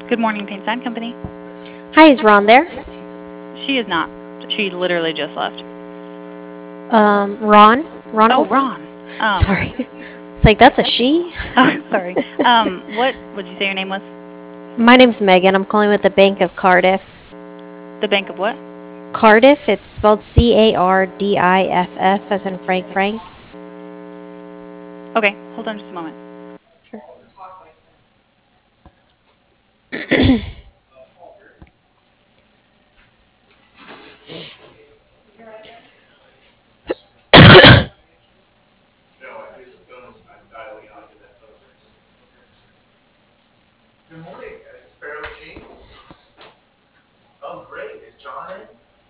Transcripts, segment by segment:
Good morning, Paint Sign Company. Hi, is Ron there? She is not. She literally just left. Ron? Oh, Ronald? Ron. Sorry. It's like, that's a she? Oh, sorry. What would you say your name was? My name's Megan. I'm calling with the Bank of Cardiff. The Bank of what? Cardiff, it's spelled Cardiff, as in Frank. Okay, hold on just a moment. Sure. Good morning, Sparrow Chief. Oh, great. Is John in?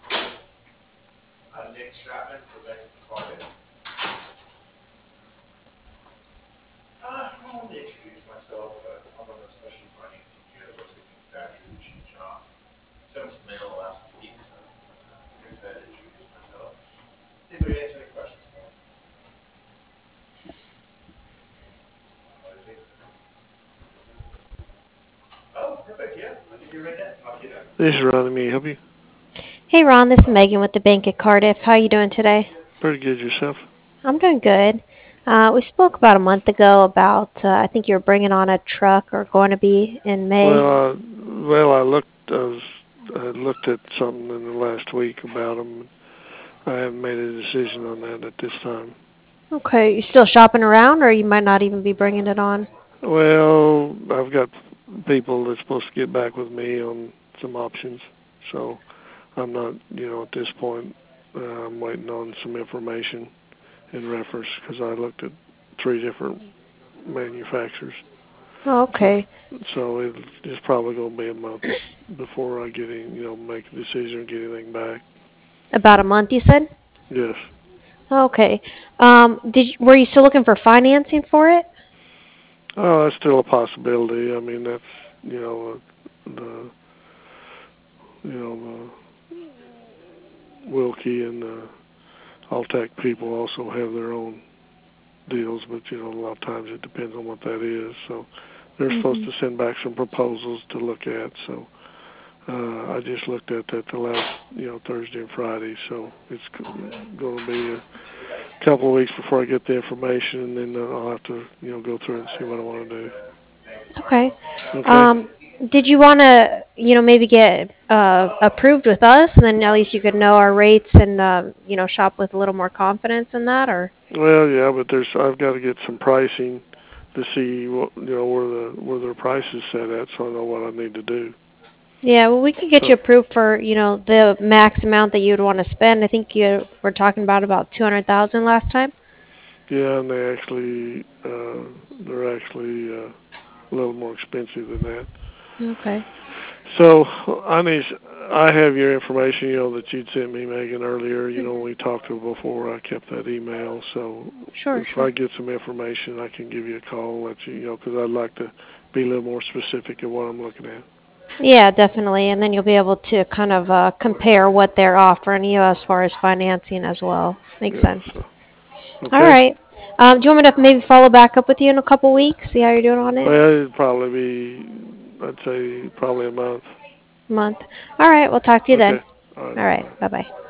I'm Nick Stratman for Bank of Cardiff. I wanted to introduce myself. I'm a specialty financing generalist at Factory Machine Shop. Sent some mail last week, so I guess I had to introduce myself. See if we can answer any questions for me. Oh, perfect. Yeah, I'll give you right now. I'll get that. This is Ronnie. May I help you? Hey, Ron, this is Megan with the Bank of Cardiff. How are you doing today? Pretty good yourself. I'm doing good. We spoke about a month ago about, I think you were bringing on a truck or going to be in May. I looked at something in the last week about them. I haven't made a decision on that at this time. Okay, you still shopping around, or you might not even be bringing it on? Well, I've got people that's supposed to get back with me on some options, so I'm not, at this point, I'm waiting on some information in reference because I looked at 3 different manufacturers. Oh, okay. So it's probably going to be a month before I get in, make a decision or get anything back. About a month, you said? Yes. Okay. Were you still looking for financing for it? Oh, that's still a possibility. I mean, that's, the, the Wilkie and the Altec people also have their own deals, but, a lot of times it depends on what that is. So they're supposed to send back some proposals to look at. So I just looked at that the last, Thursday and Friday. So it's going to be a couple of weeks before I get the information, and then I'll have to, go through and see what I want to do. Okay. Okay. Did you want to, maybe get approved with us, and then at least you could know our rates and, shop with a little more confidence in that, or? Well, yeah, but I've got to get some pricing to see what, where their price is set at, so I know what I need to do. Yeah, well, we could get So, you approved for, the max amount that you would want to spend. I think you were talking about 200,000 last time. yeah, and they're actually a little more expensive than that. Okay. So I have your information, that you'd sent me, Megan, earlier. When we talked before, I kept that email. So Sure, if sure. I get some information, I can give you a call and let you, because I'd like to be a little more specific in what I'm looking at. Yeah, definitely. And then you'll be able to kind of compare what they're offering you as far as financing as well. Makes Yeah. sense. So All okay. right. Do you want me to maybe follow back up with you in a couple weeks, see how you're doing on it? Well, it'd probably be, I'd say, probably a month. Month. All right. We'll talk to you then. Okay. All right. All right. Bye-bye. Bye-bye.